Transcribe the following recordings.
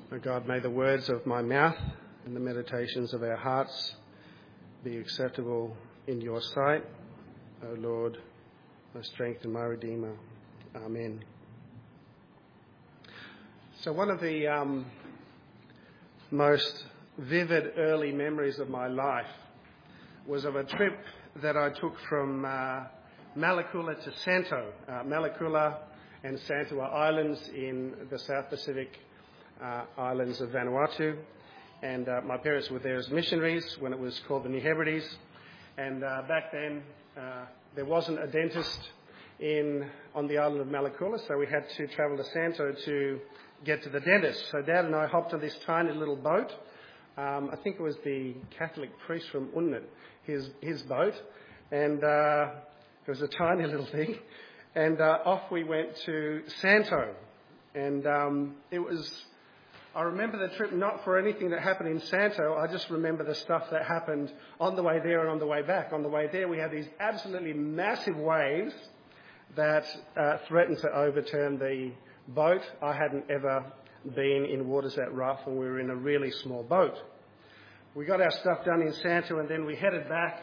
O God, may the words of my mouth and the meditations of our hearts be acceptable in your sight, O Lord, my strength and my Redeemer. Amen. So one of the most vivid early memories of my life was of a trip that I took from Malekula to Santo. Malekula and Santo are islands in the South Pacific islands of Vanuatu, and my parents were there as missionaries when it was called the New Hebrides, and back then there wasn't a dentist on the island of Malekula, so we had to travel to Santo to get to the dentist. So Dad and I hopped on this tiny little boat. I think it was the Catholic priest from Unit, his boat, and it was a tiny little thing, and off we went to Santo, and I remember the trip not for anything that happened in Santo. I just remember the stuff that happened on the way there and on the way back. On the way there, we had these absolutely massive waves that threatened to overturn the boat. I hadn't ever been in waters that rough, and we were in a really small boat. We got our stuff done in Santo, and then we headed back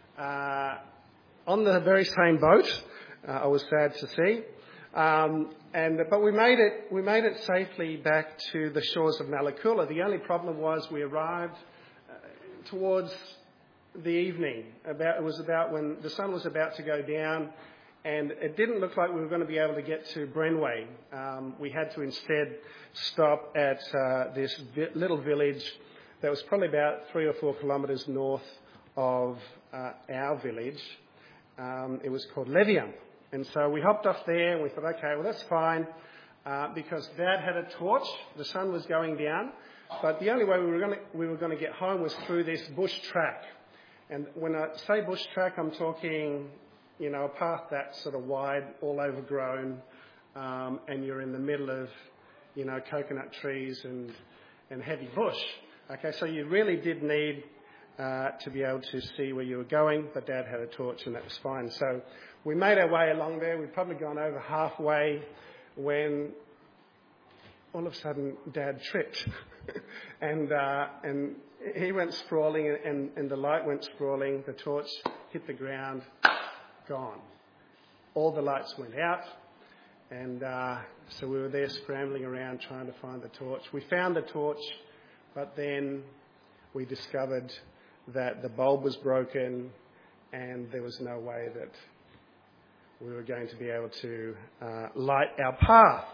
on the very same boat. I was sad to see. But we made it safely back to the shores of Malekula. The only problem was we arrived towards the evening. It was about when the sun was about to go down, and it didn't look like we were going to be able to get to Brenway. We had to instead stop at this little village that was probably about 3 or 4 kilometres north of our village. It was called Levium. And so we hopped off there and we thought, okay, well, that's fine, because Dad had a torch. The sun was going down, but the only way we were going to get home was through this bush track. And when I say bush track, I'm talking, a path that's sort of wide, all overgrown, and you're in the middle of, coconut trees and heavy bush. Okay, so you really did need to be able to see where you were going, but Dad had a torch and that was fine. So we made our way along there. We'd probably gone over halfway when all of a sudden Dad tripped and he went sprawling and the light went sprawling. The torch hit the ground, gone. All the lights went out, and so we were there scrambling around trying to find the torch. We found the torch, but then we discovered that the bulb was broken and there was no way that we were going to be able to light our path.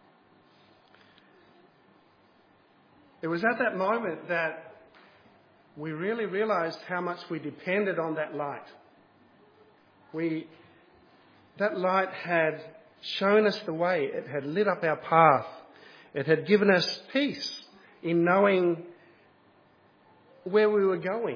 It was at that moment that we really realised how much we depended on that light. That light had shown us the way. It had lit up our path. It had given us peace in knowing where we were going.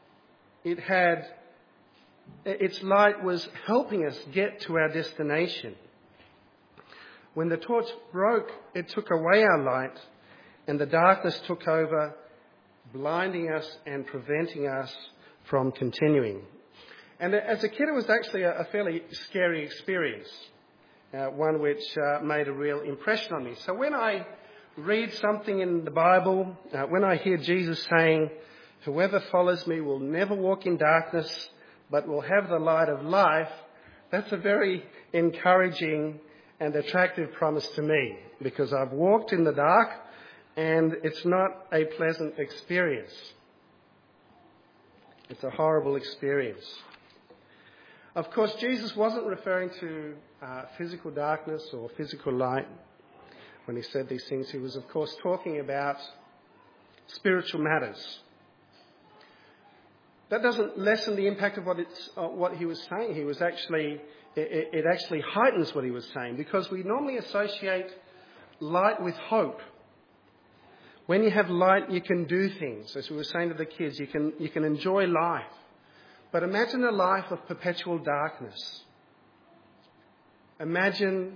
Its light was helping us get to our destination. When the torch broke, it took away our light, and the darkness took over, blinding us and preventing us from continuing. And as a kid, it was actually a fairly scary experience, one which made a real impression on me. So when I read something in the Bible, when I hear Jesus saying, "Whoever follows me will never walk in darkness, but will have the light of life," that's a very encouraging and attractive promise to me, because I've walked in the dark and it's not a pleasant experience. It's a horrible experience. Of course, Jesus wasn't referring to physical darkness or physical light when he said these things. He was, of course, talking about spiritual matters. That doesn't lessen the impact of what he was saying. It actually heightens what he was saying, because we normally associate light with hope. When you have light, you can do things. As we were saying to the kids, you can enjoy life. But imagine a life of perpetual darkness. Imagine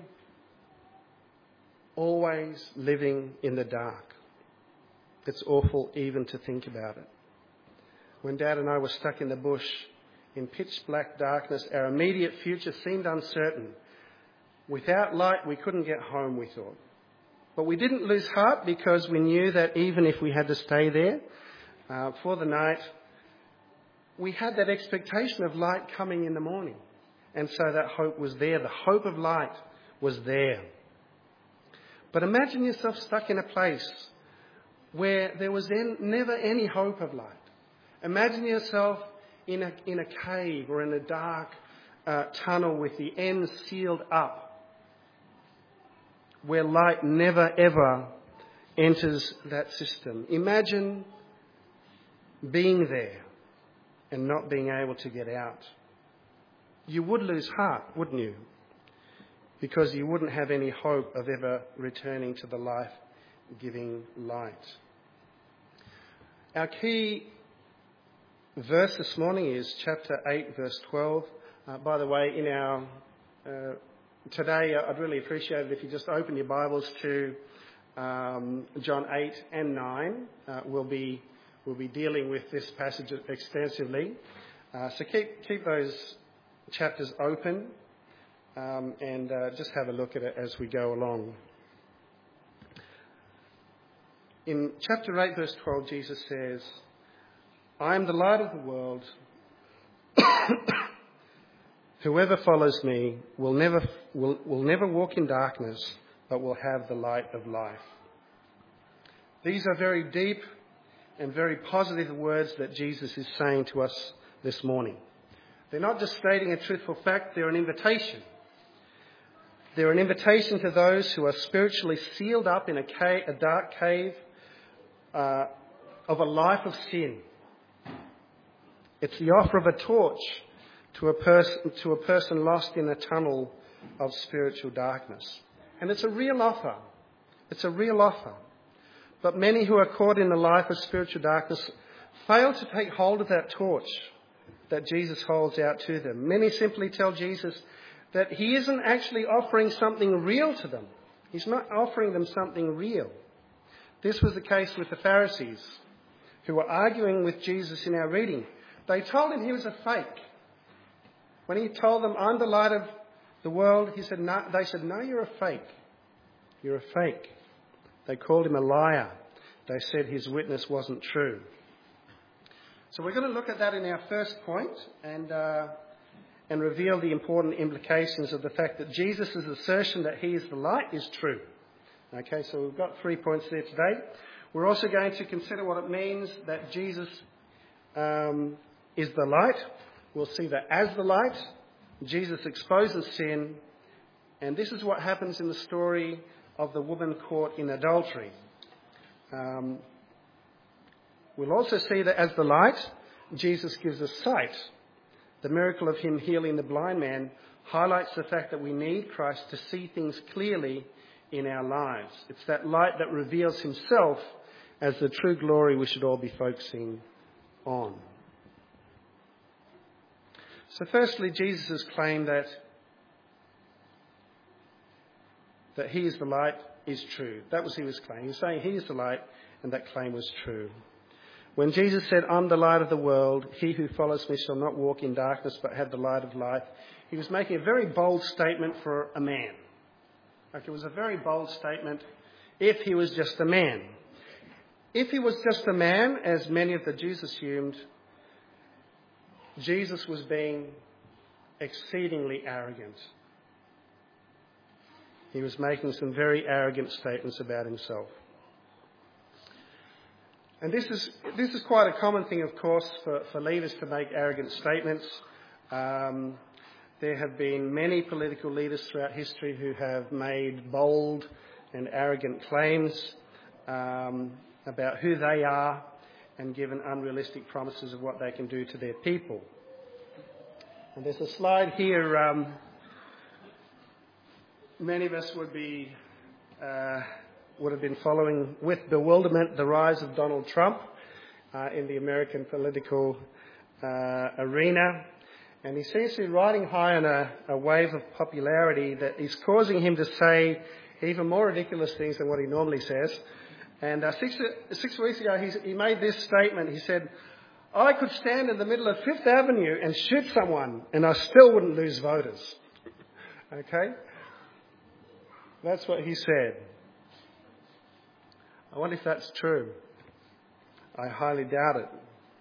always living in the dark. It's awful even to think about it. When Dad and I were stuck in the bush in pitch black darkness, our immediate future seemed uncertain. Without light, we couldn't get home, we thought. But we didn't lose heart because we knew that even if we had to stay there for the night, we had that expectation of light coming in the morning. And so that hope was there. The hope of light was there. But imagine yourself stuck in a place where there was never any hope of light. Imagine yourself in a cave or in a dark tunnel with the ends sealed up, where light never ever enters that system. Imagine being there and not being able to get out. You would lose heart, wouldn't you? Because you wouldn't have any hope of ever returning to the life-giving light. Our key verse this morning is chapter 8, verse 12. By the way, in our today, I'd really appreciate it if you just open your Bibles to John 8 and 9. We'll be dealing with this passage extensively. So keep those chapters open and just have a look at it as we go along. In chapter 8, verse 12, Jesus says, "I am the light of the world. Whoever follows me will never walk in darkness, but will have the light of life." These are very deep and very positive words that Jesus is saying to us this morning. They're not just stating a truthful fact, they're an invitation. They're an invitation to those who are spiritually sealed up in a dark cave of a life of sin. It's the offer of a torch to a person lost in a tunnel of spiritual darkness. And it's a real offer. It's a real offer. But many who are caught in the life of spiritual darkness fail to take hold of that torch that Jesus holds out to them. Many simply tell Jesus that he isn't actually offering something real to them. He's not offering them something real. This was the case with the Pharisees, who were arguing with Jesus in our reading. They told him he was a fake. When he told them, "I'm the light of the world," they said, "No, you're a fake. You're a fake." They called him a liar. They said his witness wasn't true. So we're going to look at that in our first point and reveal the important implications of the fact that Jesus' assertion that he is the light is true. Okay, so we've got 3 points there today. We're also going to consider what it means that Jesus is the light. We'll see that as the light, Jesus exposes sin, and this is what happens in the story of the woman caught in adultery. We'll also see that as the light, Jesus gives us sight. The miracle of him healing the blind man highlights the fact that we need Christ to see things clearly in our lives. It's that light that reveals himself as the true glory we should all be focusing on. So firstly, Jesus' claim that he is the light is true. That was his claim. He was saying he is the light, and that claim was true. When Jesus said, "I'm the light of the world, he who follows me shall not walk in darkness but have the light of life," he was making a very bold statement for a man. It was a very bold statement if he was just a man. If he was just a man, as many of the Jews assumed, Jesus was being exceedingly arrogant. He was making some very arrogant statements about himself. And this is quite a common thing, of course, for leaders to make arrogant statements. There have been many political leaders throughout history who have made bold and arrogant claims about who they are and given unrealistic promises of what they can do to their people. And there's a slide here. Many of us would have been following with bewilderment the rise of Donald Trump in the American political arena. And he seems to be riding high on a wave of popularity that is causing him to say even more ridiculous things than what he normally says. And 6 weeks ago, he made this statement. He said, "I could stand in the middle of Fifth Avenue and shoot someone and I still wouldn't lose voters." Okay? That's what he said. I wonder if that's true. I highly doubt it.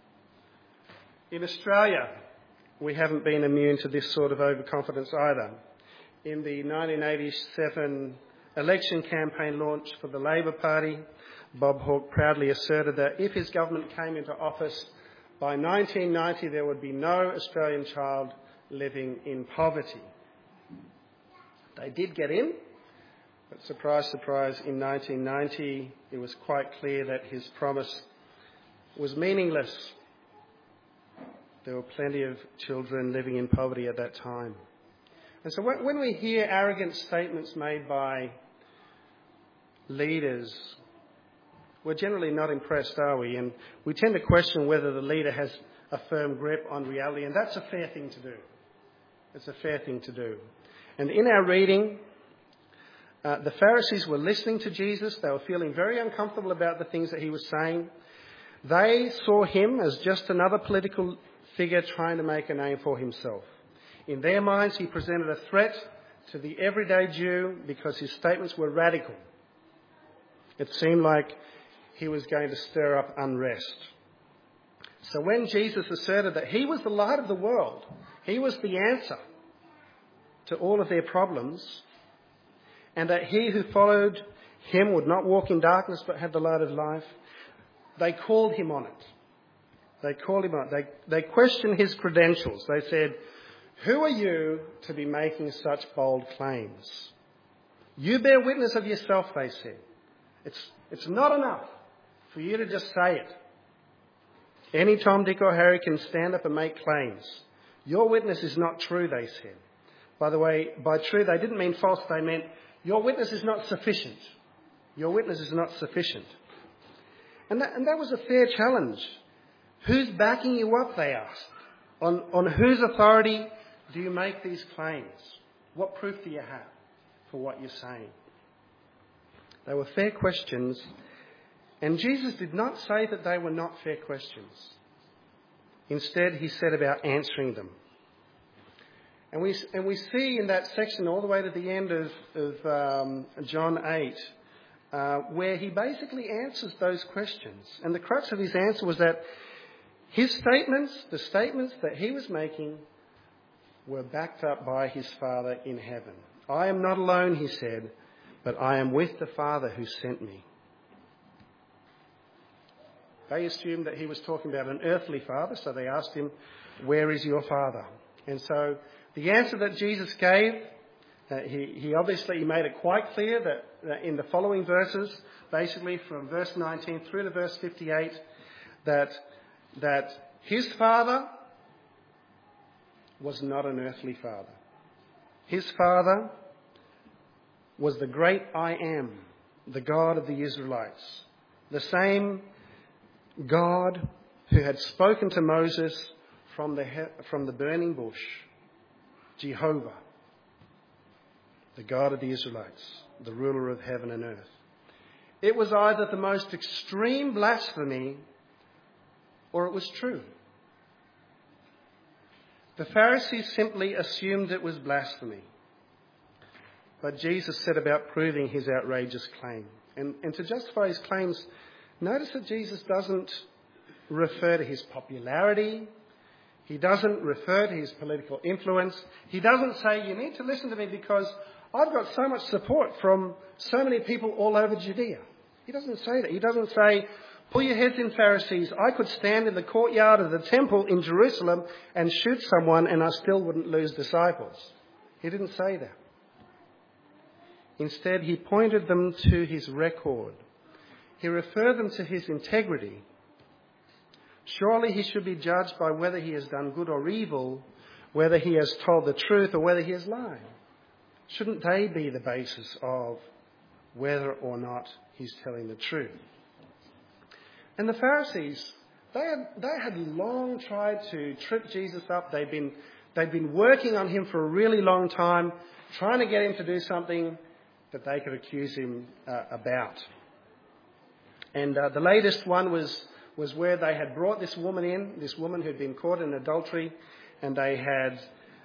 In Australia, we haven't been immune to this sort of overconfidence either. In the 1987 election campaign launch for the Labor Party, Bob Hawke proudly asserted that if his government came into office by 1990, there would be no Australian child living in poverty. They did get in, but surprise, surprise, in 1990 it was quite clear that his promise was meaningless. There were plenty of children living in poverty at that time. And so when we hear arrogant statements made by leaders, we're generally not impressed, are we? And we tend to question whether the leader has a firm grip on reality, and that's a fair thing to do. It's a fair thing to do. And in our reading, the Pharisees were listening to Jesus. They were feeling very uncomfortable about the things that he was saying. They saw him as just another political figure trying to make a name for himself. In their minds, he presented a threat to the everyday Jew because his statements were radical. It seemed like he was going to stir up unrest. So when Jesus asserted that he was the light of the world, he was the answer to all of their problems, and that he who followed him would not walk in darkness but have the light of life, they called him on it. They questioned his credentials. They said, "Who are you to be making such bold claims? You bear witness of yourself," they said. It's not enough for you to just say it. Any Tom, Dick or Harry can stand up and make claims. Your witness is not true, they said. By the way, by true, they didn't mean false. They meant your witness is not sufficient. Your witness is not sufficient. And that was a fair challenge. Who's backing you up, they asked. On whose authority do you make these claims? What proof do you have for what you're saying? They were fair questions, and Jesus did not say that they were not fair questions. Instead, he set about answering them. And we see in that section all the way to the end of John 8, where he basically answers those questions. And the crux of his answer was that his statements, the statements that he was making, were backed up by his Father in heaven. "I am not alone," he said, "but I am with the Father who sent me." They assumed that he was talking about an earthly father, so they asked him, "Where is your Father?" And so the answer that Jesus gave, he obviously made it quite clear that in the following verses, basically from verse 19 through to verse 58, that his Father was not an earthly father. His Father was the great I Am, the God of the Israelites, the same God who had spoken to Moses from the burning bush, Jehovah, the God of the Israelites, the ruler of heaven and earth. It was either the most extreme blasphemy or it was true. The Pharisees simply assumed it was blasphemy. But Jesus set about proving his outrageous claim. And to justify his claims, notice that Jesus doesn't refer to his popularity. He doesn't refer to his political influence. He doesn't say, "You need to listen to me because I've got so much support from so many people all over Judea." He doesn't say that. He doesn't say, "Pull your heads in, Pharisees. I could stand in the courtyard of the temple in Jerusalem and shoot someone and I still wouldn't lose disciples." He didn't say that. Instead, he pointed them to his record. He referred them to his integrity. Surely he should be judged by whether he has done good or evil, whether he has told the truth or whether he has lied. Shouldn't they be the basis of whether or not he's telling the truth? And the Pharisees, they had long tried to trip Jesus up. They'd been working on him for a really long time, trying to get him to do something that they could accuse him about. And the latest one was where they had brought this woman who'd been caught in adultery, and they had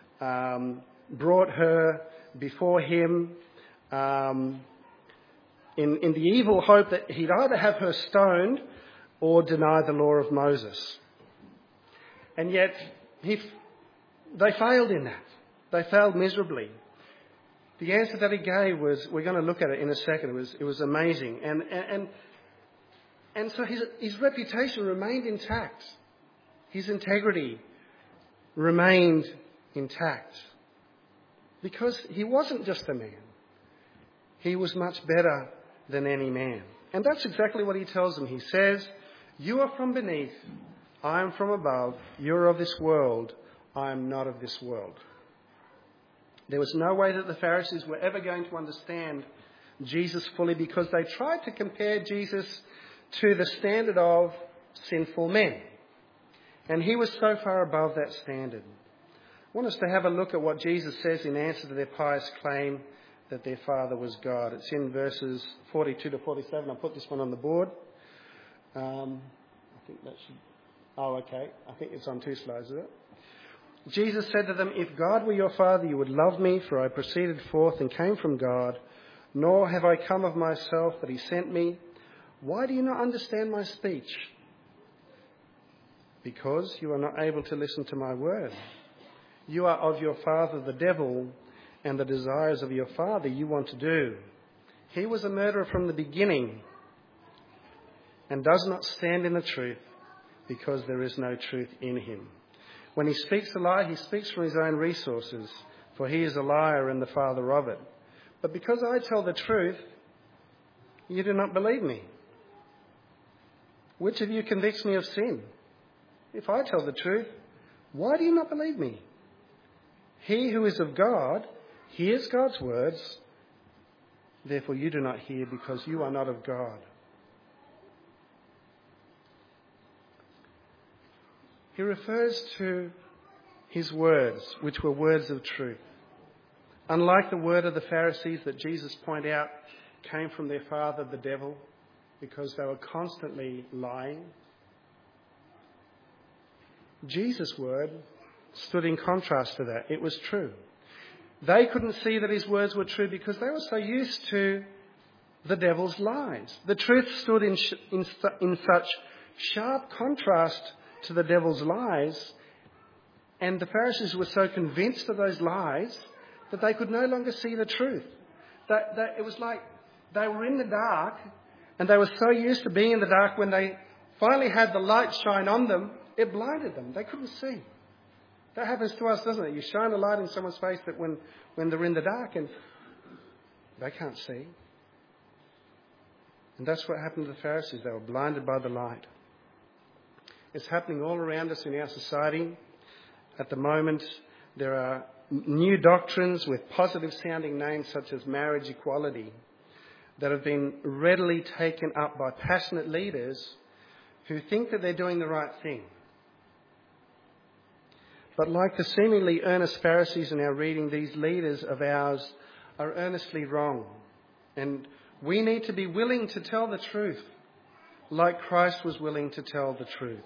brought her before him in in the evil hope that he'd either have her stoned or deny the law of Moses. And yet they failed in that. They failed miserably. The answer that he gave was, we're going to look at it in a second, it was amazing. And so his reputation remained intact. His integrity remained intact. Because he wasn't just a man. He was much better than any man. And that's exactly what he tells them. He says, you are from beneath, I am from above, you're of this world, I am not of this world. There was no way that the Pharisees were ever going to understand Jesus fully, because they tried to compare Jesus to the standard of sinful men. And he was so far above that standard. I want us to have a look at what Jesus says in answer to their pious claim that their Father was God. It's in verses 42 to 47. I'll put this one on the board. I think that should... Oh, okay. I think it's on 2 slides, is it? Jesus said to them, if God were your Father, you would love me, for I proceeded forth and came from God, nor have I come of myself, but he sent me. Why do you not understand my speech? Because you are not able to listen to my word. You are of your father the devil, and the desires of your father you want to do. He was a murderer from the beginning, and does not stand in the truth, because there is no truth in him. When he speaks a lie, he speaks from his own resources, for he is a liar and the father of it. But because I tell the truth, you do not believe me. Which of you convicts me of sin? If I tell the truth, why do you not believe me? He who is of God hears God's words, therefore you do not hear, because you are not of God. He refers to his words, which were words of truth. Unlike the word of the Pharisees that Jesus pointed out came from their father, the devil, because they were constantly lying, Jesus' word stood in contrast to that. It was true. They couldn't see that his words were true because they were so used to the devil's lies. The truth stood in such sharp contrast to the devil's lies, and the Pharisees were so convinced of those lies that they could no longer see the truth. It was like they were in the dark, and they were so used to being in the dark, when they finally had the light shine on them, it blinded them. They couldn't see. That happens to us, doesn't it? You shine a light in someone's face that when they're in the dark and they can't see. And that's what happened to the Pharisees. They were blinded by the light. It's happening all around us in our society. At the moment, there are new doctrines with positive sounding names such as marriage equality that have been readily taken up by passionate leaders who think that they're doing the right thing. But like the seemingly earnest Pharisees in our reading, these leaders of ours are earnestly wrong. And we need to be willing to tell the truth, like Christ was willing to tell the truth.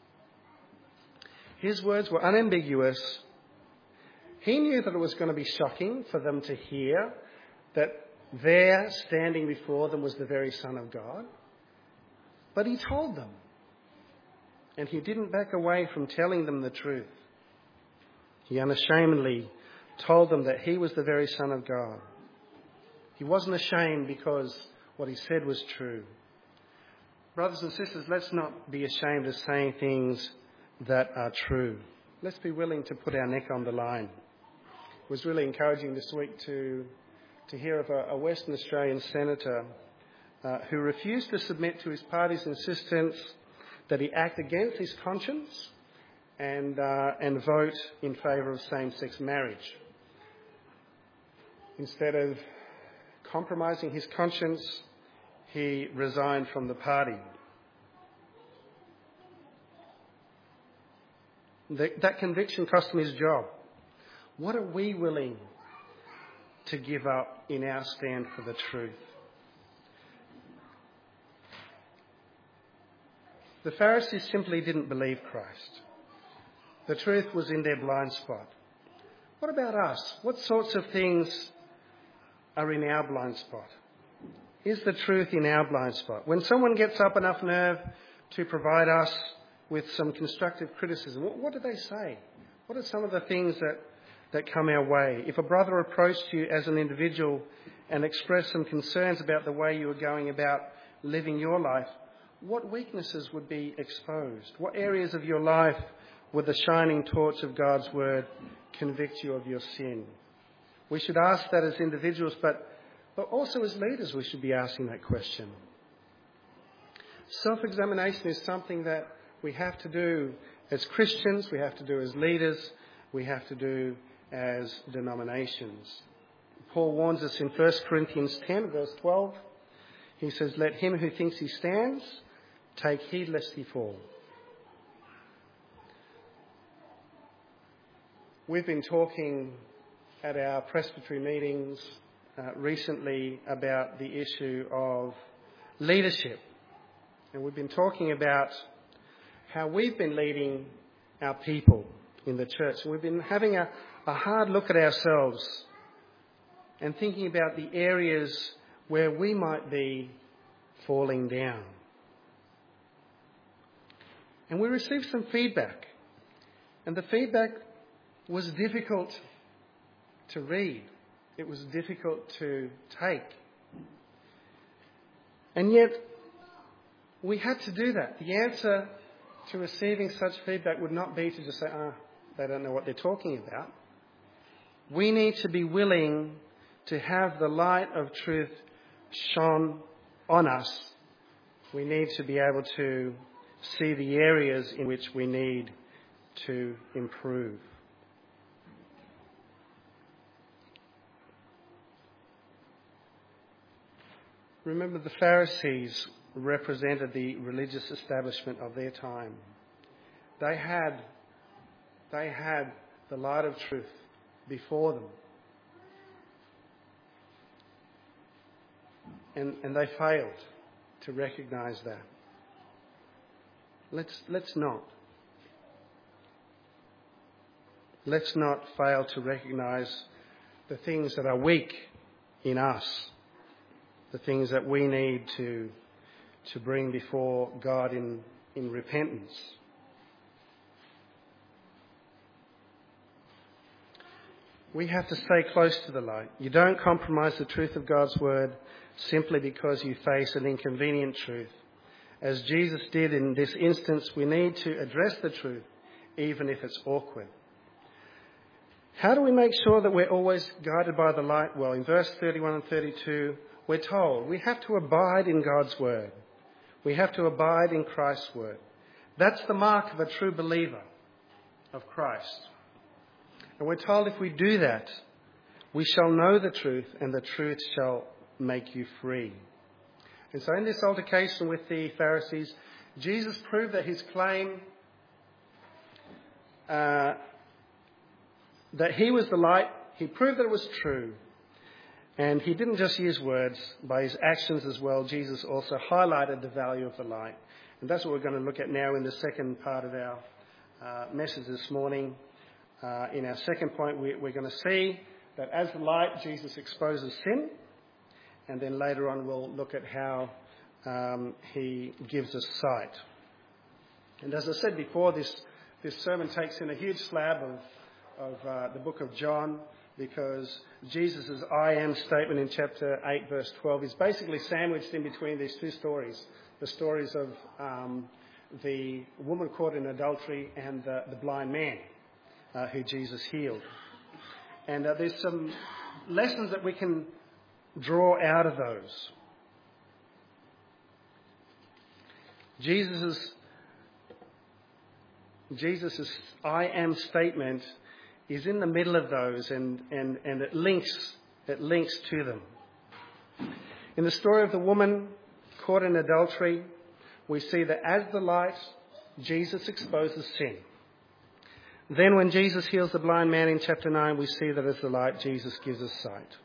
His words were unambiguous. He knew that it was going to be shocking for them to hear that there, standing before them, was the very Son of God. But he told them. And he didn't back away from telling them the truth. He unashamedly told them that he was the very Son of God. He wasn't ashamed because what he said was true. Brothers and sisters, let's not be ashamed of saying things that are true. Let's be willing to put our neck on the line. It was really encouraging this week to hear of a Western Australian senator who refused to submit to his party's insistence that he act against his conscience and vote in favour of same-sex marriage. Instead of compromising his conscience, he resigned from the party. That conviction cost him his job. What are we willing to give up in our stand for the truth? The Pharisees simply didn't believe Christ. The truth was in their blind spot. What about us? What sorts of things are in our blind spot? Is the truth in our blind spot? When someone gets up enough nerve to provide us with some constructive criticism, what do they say? What are some of the things that come our way? If a brother approached you as an individual and expressed some concerns about the way you were going about living your life, what weaknesses would be exposed? What areas of your life would the shining torch of God's word convict you of your sin? We should ask that as individuals, but also as leaders we should be asking that question. Self-examination is something that we have to do as Christians, we have to do as leaders, we have to do as denominations. Paul warns us in 1 Corinthians 10, verse 12. He says, "Let him who thinks he stands take heed lest he fall." We've been talking at our presbytery meetings recently about the issue of leadership. And we've been talking about how we've been leading our people in the church. And we've been having a hard look at ourselves and thinking about the areas where we might be falling down. And we received some feedback. And the feedback was difficult to read. It was difficult to take. And yet, we had to do that. The answer to receiving such feedback would not be to just say, they don't know what they're talking about. We need to be willing to have the light of truth shone on us. We need to be able to see the areas in which we need to improve. Remember, the Pharisees represented the religious establishment of their time. They had the light of truth before them. And they failed to recognise that. Let's not. Let's not fail to recognise the things that are weak in us, the things that we need to bring before God in repentance. We have to stay close to the light. You don't compromise the truth of God's word simply because you face an inconvenient truth. As Jesus did in this instance, we need to address the truth, even if it's awkward. How do we make sure that we're always guided by the light? Well, in verse 31 and 32, we're told we have to abide in God's word. We have to abide in Christ's word. That's the mark of a true believer of Christ. And we're told if we do that, we shall know the truth, and the truth shall make you free. And so in this altercation with the Pharisees, Jesus proved that his claim that he was the light, he proved that it was true. And he didn't just use words, by his actions as well. Jesus also highlighted the value of the light. And that's what we're going to look at now in the second part of our message this morning. In our second point, we're going to see that as the light, Jesus exposes sin. And then later on, we'll look at how he gives us sight. And as I said before, this sermon takes in a huge slab of the book of John, because Jesus' I am statement in chapter 8, verse 12 is basically sandwiched in between these two stories. The stories of the woman caught in adultery and the blind man who Jesus healed. And there's some lessons that we can draw out of those. Jesus' I am statement is in the middle of those, and it links to them. In the story of the woman caught in adultery, we see that as the light, Jesus exposes sin. Then when Jesus heals the blind man in chapter 9, we see that as the light, Jesus gives us sight.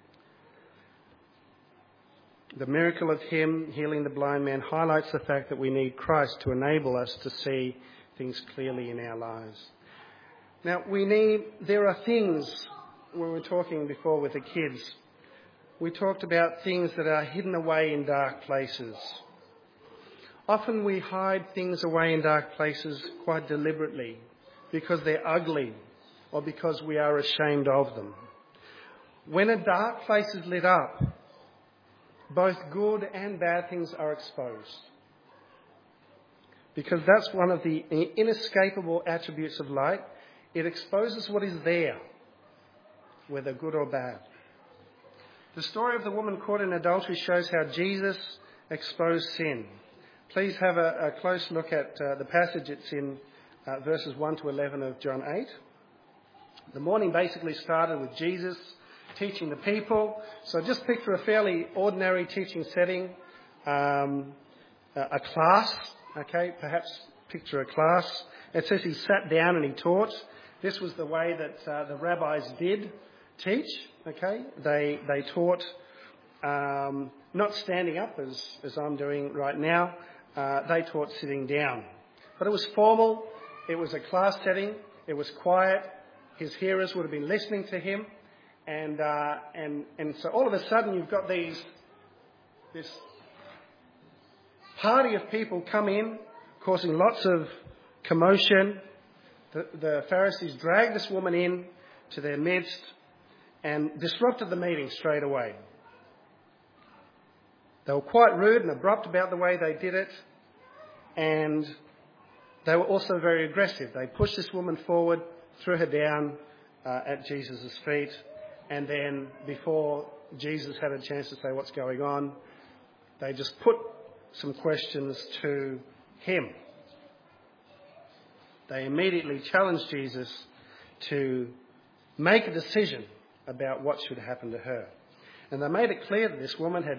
The miracle of him healing the blind man highlights the fact that we need Christ to enable us to see things clearly in our lives. Now, there are things, when we were talking before with the kids, we talked about things that are hidden away in dark places. Often we hide things away in dark places quite deliberately because they're ugly or because we are ashamed of them. When a dark place is lit up, both good and bad things are exposed. Because that's one of the inescapable attributes of light. It exposes what is there, whether good or bad. The story of the woman caught in adultery shows how Jesus exposed sin. Please have a close look at the passage. It's in verses 1 to 11 of John 8. The morning basically started with Jesus teaching the people. So just picture a fairly ordinary teaching setting, a class, okay, perhaps picture a class. It says he sat down and he taught. This was the way that the rabbis did teach, okay. They taught not standing up as I'm doing right now. They taught sitting down. But it was formal. It was a class setting. It was quiet. His hearers would have been listening to him. And so all of a sudden you've got this party of people come in, causing lots of commotion. The Pharisees dragged this woman in to their midst and disrupted the meeting straight away. They were quite rude and abrupt about the way they did it, and they were also very aggressive. They pushed this woman forward, threw her down at Jesus' feet, and then before Jesus had a chance to say what's going on, they just put some questions to him. They immediately challenged Jesus to make a decision about what should happen to her. And they made it clear that this woman had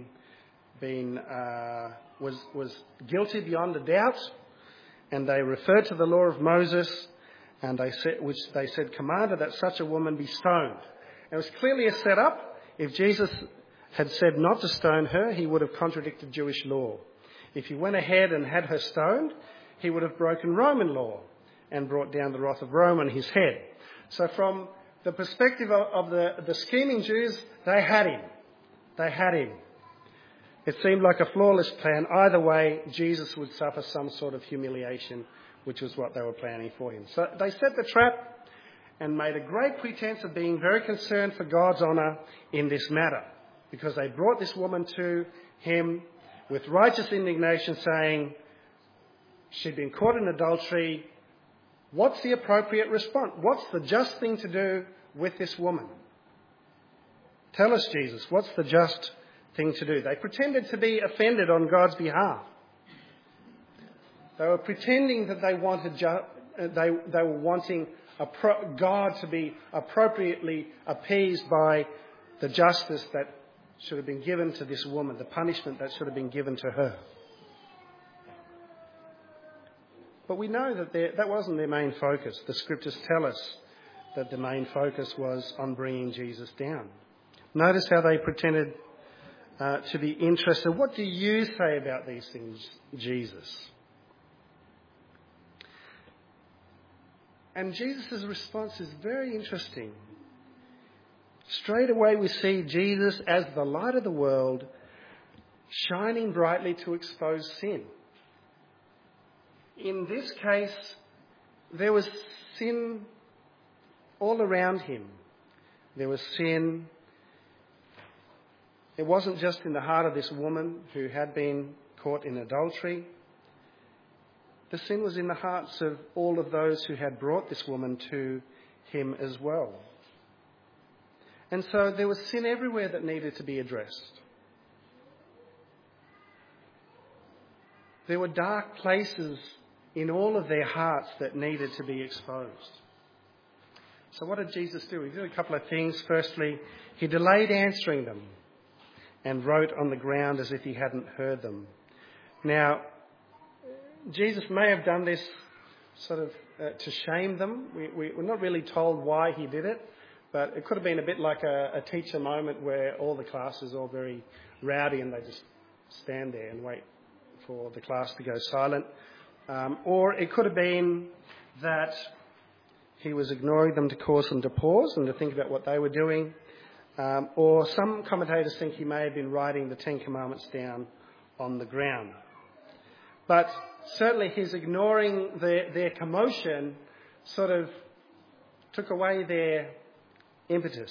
was guilty beyond a doubt, and they referred to the law of Moses, and they said commanded that such a woman be stoned. It was clearly a setup. If Jesus had said not to stone her, he would have contradicted Jewish law. If he went ahead and had her stoned, he would have broken Roman law and brought down the wrath of Rome on his head. So from the perspective of the scheming Jews, they had him. They had him. It seemed like a flawless plan. Either way, Jesus would suffer some sort of humiliation, which was what they were planning for him. So they set the trap and made a great pretense of being very concerned for God's honour in this matter, because they brought this woman to him with righteous indignation, saying she'd been caught in adultery. What's the appropriate response? What's the just thing to do with this woman? Tell us, Jesus, what's the just thing to do? They pretended to be offended on God's behalf. They were pretending that they wanted they were wanting God to be appropriately appeased by the justice that should have been given to this woman, the punishment that should have been given to her. But we know that that wasn't their main focus. The scriptures tell us that the main focus was on bringing Jesus down. Notice how they pretended to be interested. What do you say about these things, Jesus? And Jesus' response is very interesting. Straight away we see Jesus as the light of the world, shining brightly to expose sin. In this case, there was sin all around him. There was sin. It wasn't just in the heart of this woman who had been caught in adultery. The sin was in the hearts of all of those who had brought this woman to him as well. And so there was sin everywhere that needed to be addressed. There were dark places in all of their hearts that needed to be exposed. So what did Jesus do? He did a couple of things. Firstly, he delayed answering them and wrote on the ground as if he hadn't heard them. Now, Jesus may have done this sort of to shame them. We're not really told why he did it, but it could have been a bit like a teacher moment where all the class is all very rowdy and they just stand there and wait for the class to go silent. Or it could have been that he was ignoring them to cause them to pause and to think about what they were doing. Or some commentators think he may have been writing the Ten Commandments down on the ground. But certainly his ignoring their commotion sort of took away their impetus.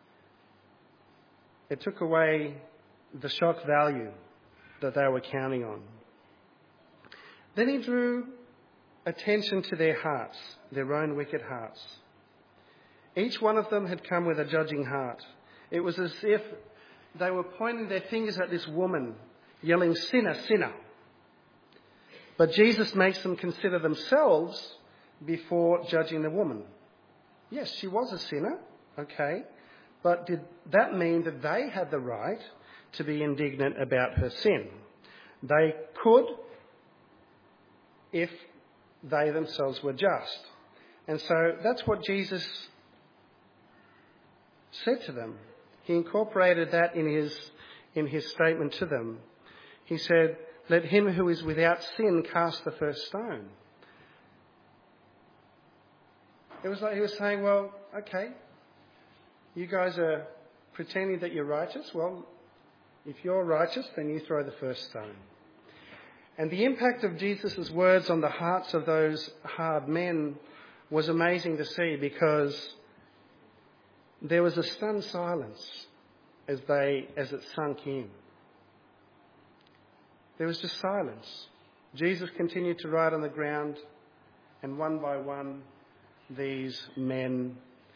It took away the shock value that they were counting on. Then he drew attention to their hearts, their own wicked hearts. Each one of them had come with a judging heart. It was as if they were pointing their fingers at this woman, yelling, "Sinner, sinner." But Jesus makes them consider themselves before judging the woman. Yes, she was a sinner, okay, but did that mean that they had the right to be indignant about her sin? They could if they themselves were just. And so that's what Jesus said to them. He incorporated that in his statement to them. He said, "Let him who is without sin cast the first stone." It was like he was saying, well, okay, you guys are pretending that you're righteous. Well, if you're righteous, then you throw the first stone. And the impact of Jesus' words on the hearts of those hard men was amazing to see, because there was a stunned silence as it sunk in. There was just silence. Jesus continued to write on the ground, and one by one, these men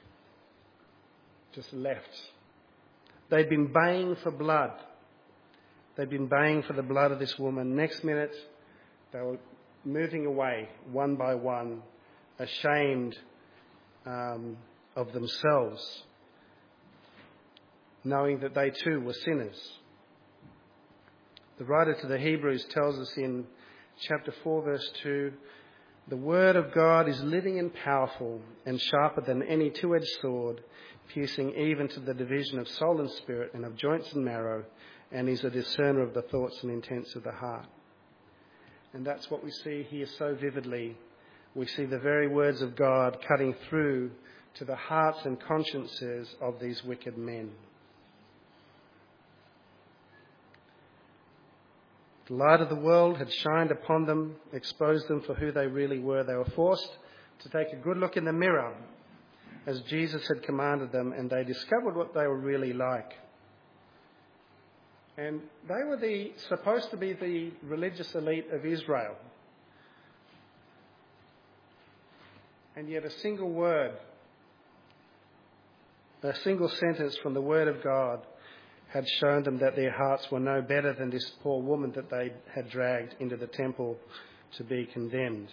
just left. They'd been baying for blood. They'd been baying for the blood of this woman. Next minute, they were moving away one by one, ashamed of themselves, knowing that they too were sinners. The writer to the Hebrews tells us in chapter 4, verse 2, "The word of God is living and powerful and sharper than any two-edged sword, piercing even to the division of soul and spirit and of joints and marrow, and is a discerner of the thoughts and intents of the heart." And that's what we see here so vividly. We see the very words of God cutting through to the hearts and consciences of these wicked men. The light of the world had shined upon them, exposed them for who they really were. They were forced to take a good look in the mirror, as Jesus had commanded them, and they discovered what they were really like. And they were supposed to be the religious elite of Israel. And yet a single word, a single sentence from the Word of God had shown them that their hearts were no better than this poor woman that they had dragged into the temple to be condemned.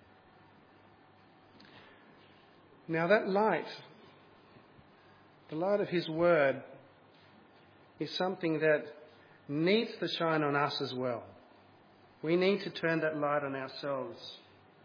Now that light, the light of His Word, is something that needs to shine on us as well. We need to turn that light on ourselves.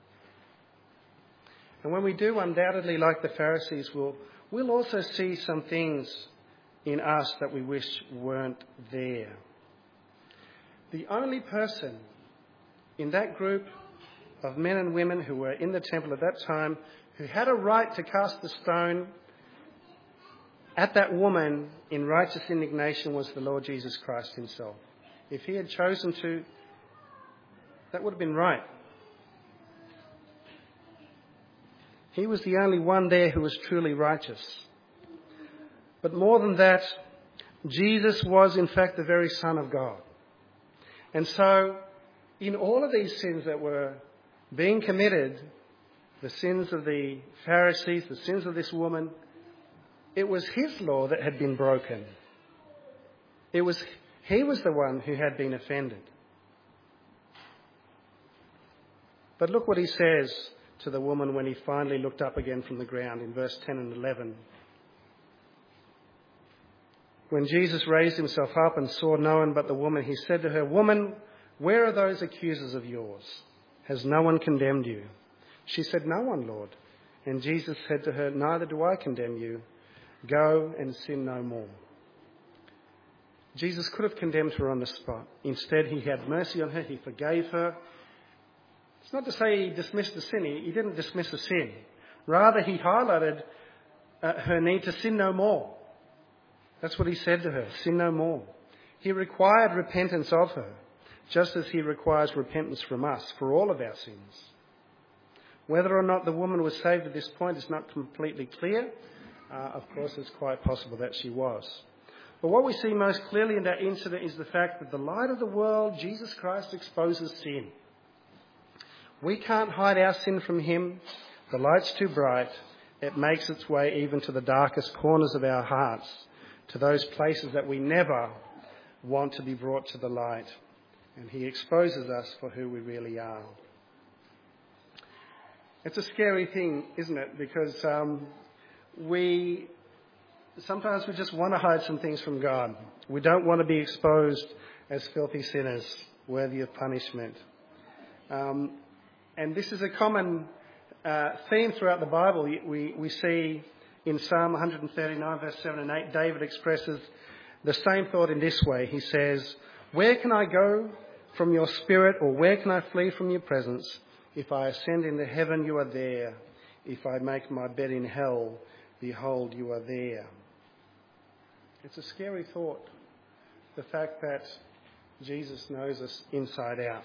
And when we do, undoubtedly, like the Pharisees, we'll also see some things in us that we wish weren't there. The only person in that group of men and women who were in the temple at that time who had a right to cast the stone at that woman in righteous indignation was the Lord Jesus Christ Himself. If He had chosen to, that would have been right. He was the only one there who was truly righteous. But more than that, Jesus was in fact the very Son of God. And so, in all of these sins that were being committed, the sins of the Pharisees, the sins of this woman, it was His law that had been broken. He was the one who had been offended. But look what He says to the woman when He finally looked up again from the ground in verse 10 and 11. When Jesus raised Himself up and saw no one but the woman, He said to her, "Woman, where are those accusers of yours? Has no one condemned you?" She said, "No one, Lord." And Jesus said to her, "Neither do I condemn you. Go and sin no more." Jesus could have condemned her on the spot. Instead, He had mercy on her. He forgave her. It's not to say He dismissed the sin. He didn't dismiss the sin. Rather, He highlighted her need to sin no more. That's what he said to her, sin no more. He required repentance of her, just as he requires repentance from us for all of our sins. Whether or not the woman was saved at this point is not completely clear. Of course, it's quite possible that she was. But what we see most clearly in that incident is the fact that the light of the world, Jesus Christ, exposes sin. We can't hide our sin from him. The light's too bright. It makes its way even to the darkest corners of our hearts, to those places that we never want to be brought to the light. And he exposes us for who we really are. It's a scary thing, isn't it? Because sometimes we just want to hide some things from God. We don't want to be exposed as filthy sinners, worthy of punishment. And this is a common theme throughout the Bible. We see in Psalm 139, verse 7 and 8, David expresses the same thought in this way. He says, "Where can I go from your spirit, or where can I flee from your presence? If I ascend into heaven, you are there. If I make my bed in hell, behold, you are there." It's a scary thought, the fact that Jesus knows us inside out.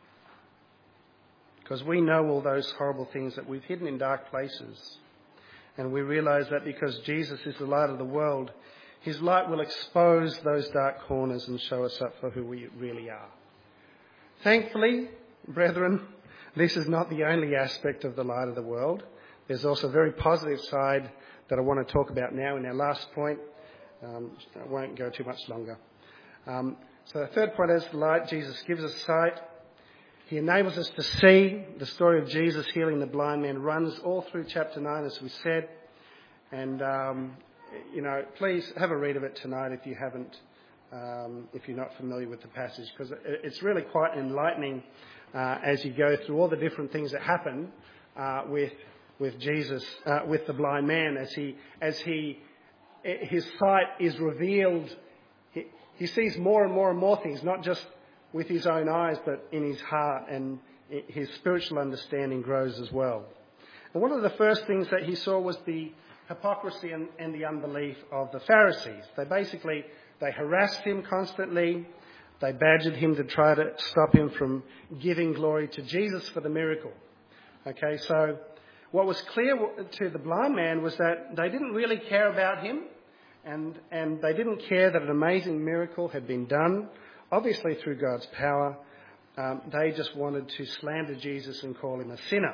Because we know all those horrible things that we've hidden in dark places. And we realise that because Jesus is the light of the world, his light will expose those dark corners and show us up for who we really are. Thankfully, brethren, this is not the only aspect of the light of the world. There's also a very positive side that I want to talk about now in our last point. I won't go too much longer. So the third point is the light. Jesus gives us sight. He enables us to see. The story of Jesus healing the blind man runs all through chapter 9, as we said. And, please have a read of it tonight if you haven't, if you're not familiar with the passage, because it's really quite enlightening as you go through all the different things that happen with Jesus, with the blind man, as his sight is revealed. He sees more and more and more things, not just with his own eyes, but in his heart, and his spiritual understanding grows as well. And one of the first things that he saw was the hypocrisy and the unbelief of the Pharisees. They harassed him constantly. They badgered him to try to stop him from giving glory to Jesus for the miracle. Okay, so what was clear to the blind man was that they didn't really care about him, and they didn't care that an amazing miracle had been done, obviously through God's power. They just wanted to slander Jesus and call him a sinner.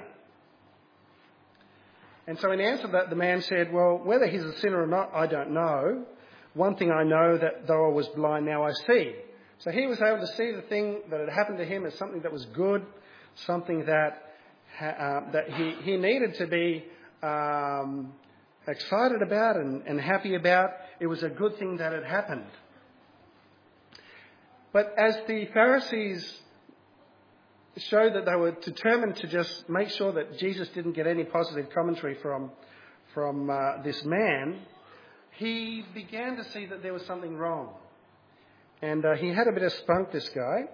And so in answer to that, the man said, "Well, whether he's a sinner or not, I don't know. One thing I know, that though I was blind, now I see." So he was able to see the thing that had happened to him as something that was good, something that he needed to be excited about and happy about. It was a good thing that had happened. But as the Pharisees showed that they were determined to just make sure that Jesus didn't get any positive commentary from this man, he began to see that there was something wrong. And he had a bit of spunk, this guy.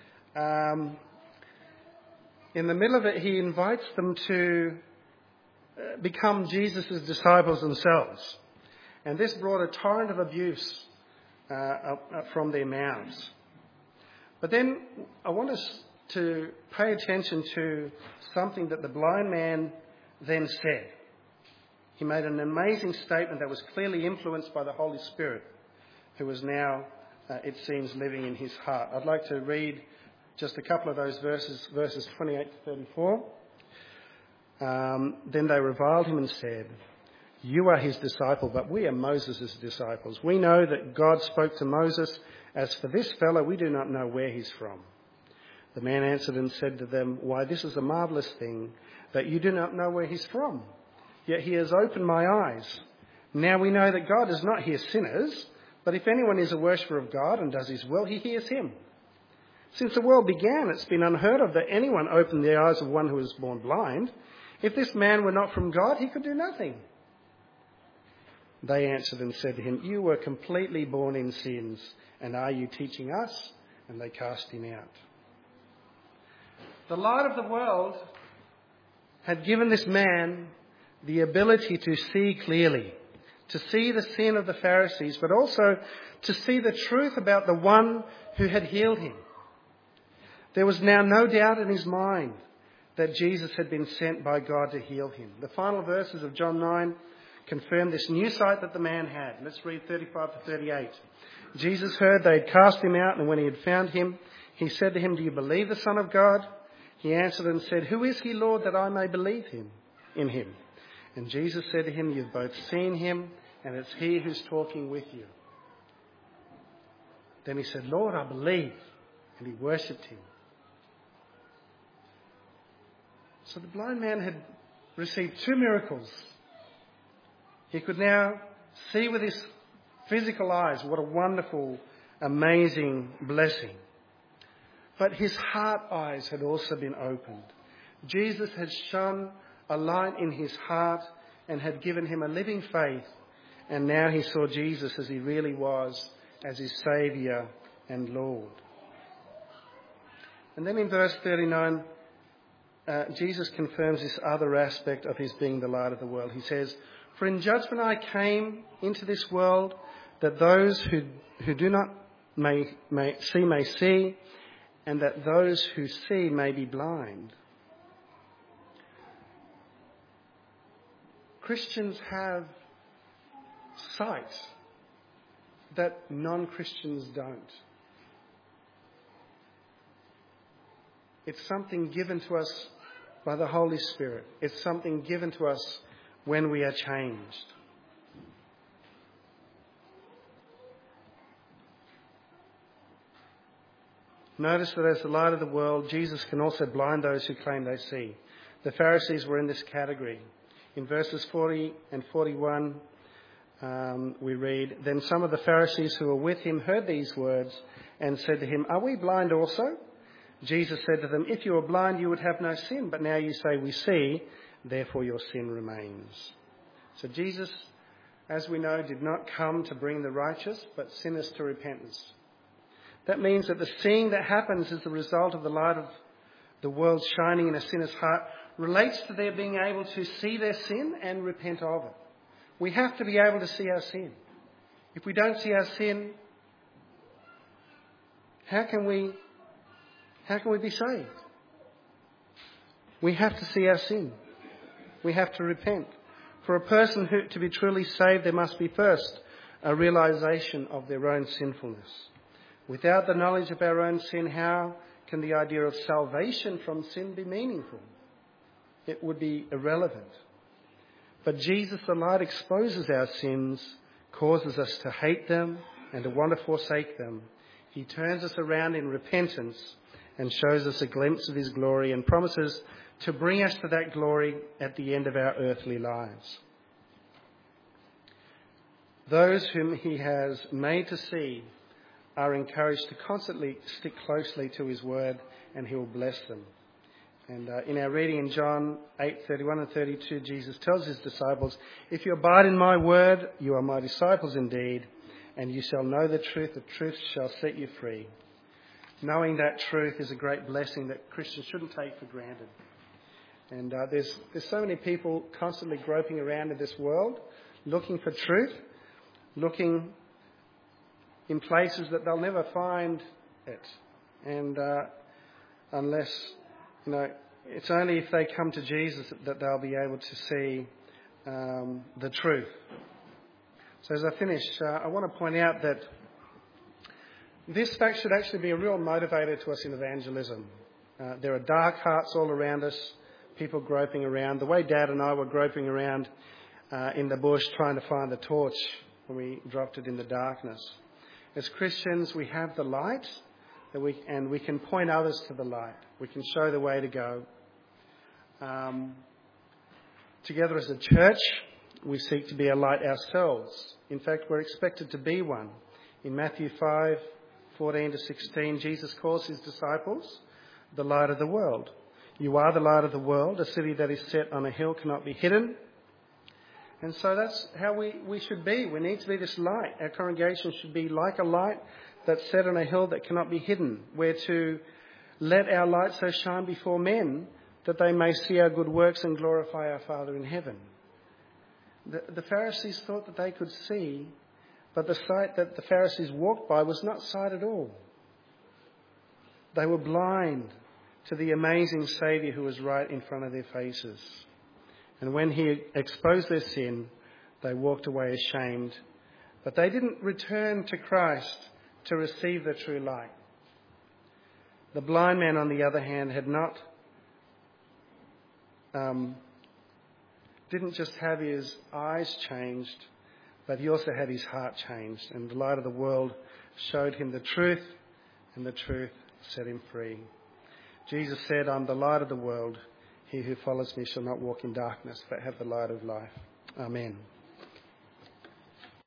In the middle of it, he invites them to become Jesus' disciples themselves. And this brought a torrent of abuse from their mouths. But then I want us to pay attention to something that the blind man then said. He made an amazing statement that was clearly influenced by the Holy Spirit, who was now, it seems, living in his heart. I'd like to read just a couple of those verses 28 to 34. Then they reviled him and said, "You are his disciple, but we are Moses' disciples. We know that God spoke to Moses. As for this fellow, we do not know where he's from." The man answered and said to them, "Why, this is a marvellous thing, that you do not know where he's from. Yet he has opened my eyes. Now we know that God does not hear sinners, but if anyone is a worshipper of God and does his will, he hears him. Since the world began, it's been unheard of that anyone opened the eyes of one who was born blind. If this man were not from God, he could do nothing." They answered and said to him, "You were completely born in sins, and are you teaching us?" And they cast him out. The light of the world had given this man the ability to see clearly, to see the sin of the Pharisees, but also to see the truth about the one who had healed him. There was now no doubt in his mind that Jesus had been sent by God to heal him. The final verses of John 9 confirm this new sight that the man had. Let's read 35 to 38. Jesus heard they had cast him out, and when he had found him, he said to him, "Do you believe the Son of God?" He answered and said, "Who is he, Lord, that I may believe in him?" And Jesus said to him, "You've both seen him, and it's he who's talking with you." Then he said, "Lord, I believe." And he worshipped him. So the blind man had received two miracles. He could now see with his physical eyes what a wonderful, amazing blessing. But his heart eyes had also been opened. Jesus had shone a light in his heart and had given him a living faith. And now he saw Jesus as he really was, as his Saviour and Lord. And then in verse 39, Jesus confirms this other aspect of his being the light of the world. He says, "For in judgment I came into this world, that those who do not may see, and that those who see may be blind." Christians have sight that non-Christians don't. It's something given to us by the Holy Spirit. It's something given to us when we are changed. Notice that as the light of the world, Jesus can also blind those who claim they see. The Pharisees were in this category. In verses 40 and 41, we read, "Then some of the Pharisees who were with him heard these words and said to him, 'Are we blind also?' Jesus said to them, 'If you were blind, you would have no sin. But now you say, we see, therefore your sin remains.'" So Jesus, as we know, did not come to bring the righteous, but sinners to repentance. That means that the seeing that happens as the result of the light of the world shining in a sinner's heart relates to their being able to see their sin and repent of it. We have to be able to see our sin. If we don't see our sin, how can we be saved? We have to see our sin. We have to repent. For a person to be truly saved, there must be first a realisation of their own sinfulness. Without the knowledge of our own sin, how can the idea of salvation from sin be meaningful? It would be irrelevant. But Jesus, the light, exposes our sins, causes us to hate them and to want to forsake them. He turns us around in repentance and shows us a glimpse of his glory and promises to bring us to that glory at the end of our earthly lives. Those whom he has made to see are encouraged to constantly stick closely to his word, and he will bless them. And in our reading in John 8:31 and 32, Jesus tells his disciples, "If you abide in my word, you are my disciples indeed, and you shall know the truth shall set you free." Knowing that truth is a great blessing that Christians shouldn't take for granted. And there's so many people constantly groping around in this world, looking for truth, looking in places that they'll never find it. And unless, it's only if they come to Jesus that they'll be able to see the truth. So as I finish, I want to point out that this fact should actually be a real motivator to us in evangelism. There are dark hearts all around us, people groping around, the way Dad and I were groping around in the bush trying to find the torch when we dropped it in the darkness. As Christians, we have the light, and we can point others to the light. We can show the way to go. Together as a church, we seek to be a light ourselves. In fact, we're expected to be one. In Matthew 5:14 to 16, Jesus calls his disciples the light of the world. "You are the light of the world. A city that is set on a hill cannot be hidden." And so that's how we should be. We need to be this light. Our congregation should be like a light that's set on a hill that cannot be hidden. We're to let our light so shine before men that they may see our good works and glorify our Father in heaven. The Pharisees thought that they could see, but the sight that the Pharisees walked by was not sight at all. They were blind to the amazing Saviour who was right in front of their faces. And when he exposed their sin, they walked away ashamed. But they didn't return to Christ to receive the true light. The blind man, on the other hand, had not didn't just have his eyes changed, but he also had his heart changed. And the light of the world showed him the truth, and the truth set him free. Jesus said, "I'm the light of the world. He who follows me shall not walk in darkness, but have the light of life." Amen.